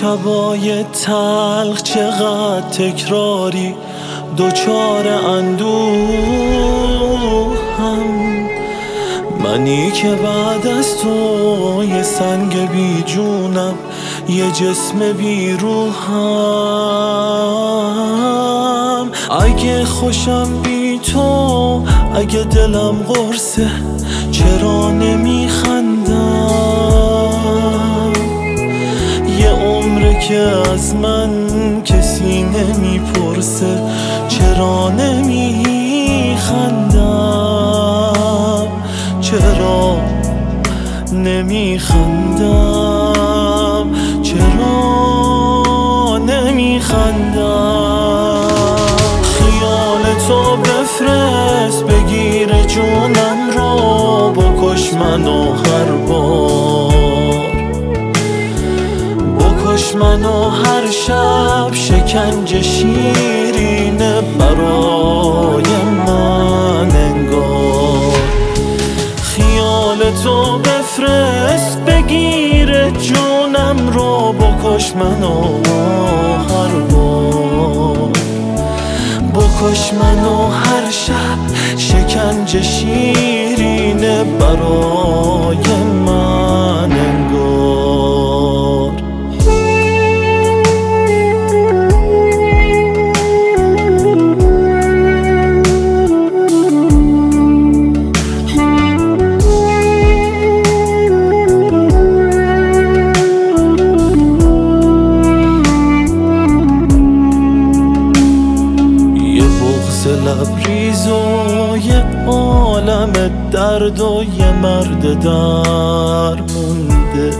شبای تلخ چقدر تکراری دوچار اندوهم، منی که بعد از تو یه سنگ بی جونم، یه جسم بی روحم. اگه خوشم بی تو، اگه دلم قرصه، چرا نمیخندم؟ یه عمره که از من کسی نمیپرسه، چرا نمیخندم؟ چرا نمیخندم؟ چرا نمیخندم؟ خیال تو بفرست بگیر جونم رو، بکش منو هر بار، بکش منو هر شب، شکنجه شیرینه برای من انگار. خیال تو بفرست بگیر جونم رو، بکش منو هر بار، بکش منو هر شب، شکنجه شیرینه برای من انگار. لبریز و یه عالم درد و یه مرد در مونده،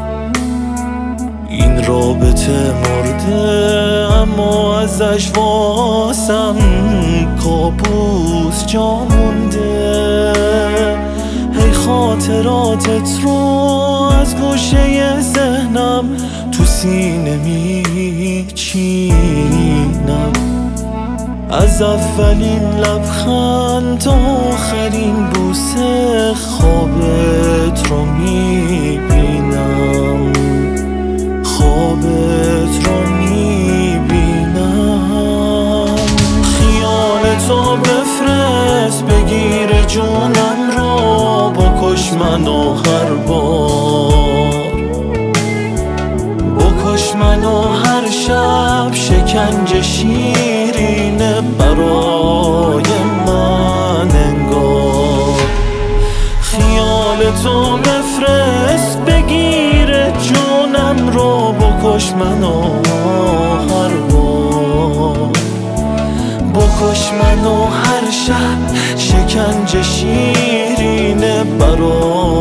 این رابطه مرده اما ازش واسم کابوس جا مونده. هی خاطراتت رو از گوشه ذهنم تو سینه میچینم، از اولین لبخند تا آخرین بوسه خوابت رو میبینم، خوابت رو میبینم. خیال تو بفرست بگیر جونم رو، بکش منو هر بار، بکش منو هر شب، شکنجه شیرینه برای من انگار. خیال تو بفرست بگیر جونم رو، بکش منو هر بار، بکش منو هر شب، شکنجه شیرینه برای